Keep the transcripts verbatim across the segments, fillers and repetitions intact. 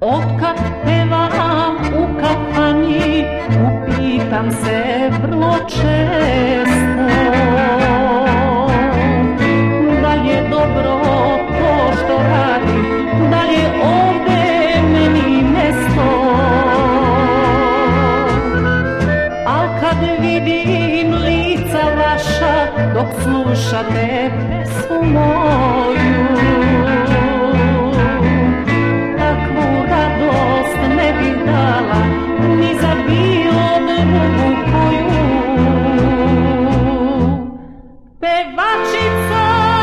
Otkad pevam u kafani, upitam se vrlo često da je dobro to što radim, da je ovde meni mesto. Al kad vidim lica vaša dok slušate pesmu moju, ne bih dala ni za bilo drugu koju. Pevačica,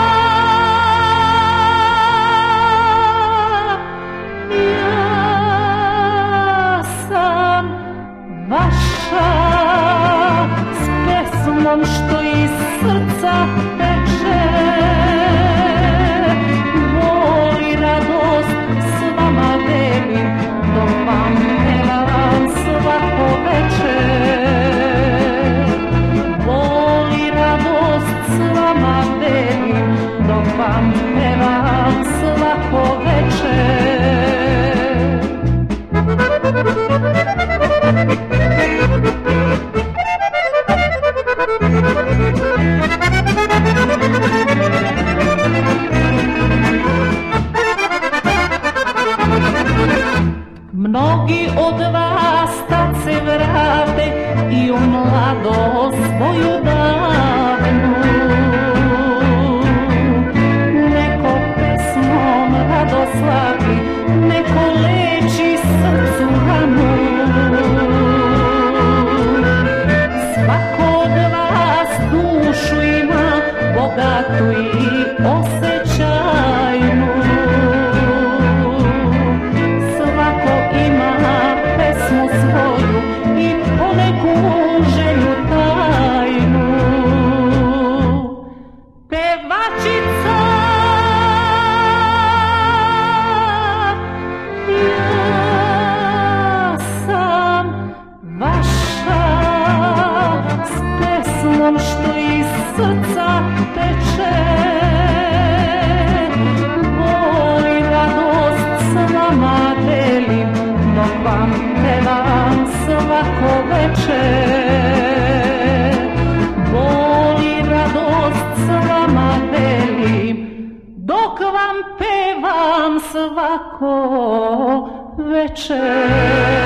ja sam vaša, s pesmom što iz srca teče, bol i radost s vama delim, dok vam pevam svako večer. Bol i radost s vama delim, dok vam pevam svako večer. Mnogi od vas tad se vrate i u mladost svoju davnu. Neko pesmom radoslavi, neko leči srcu ranu. Svako od vas dušu ima bogatu i osjećajnu. Svoju i poneku želju tajnu. Pevačica, ja sam vaša, s pesmom što iz srca teče, bol i radost s vama delim, dok vam pevam svako večer. Bol i radost s vama delim, dok vam pevam svako večer.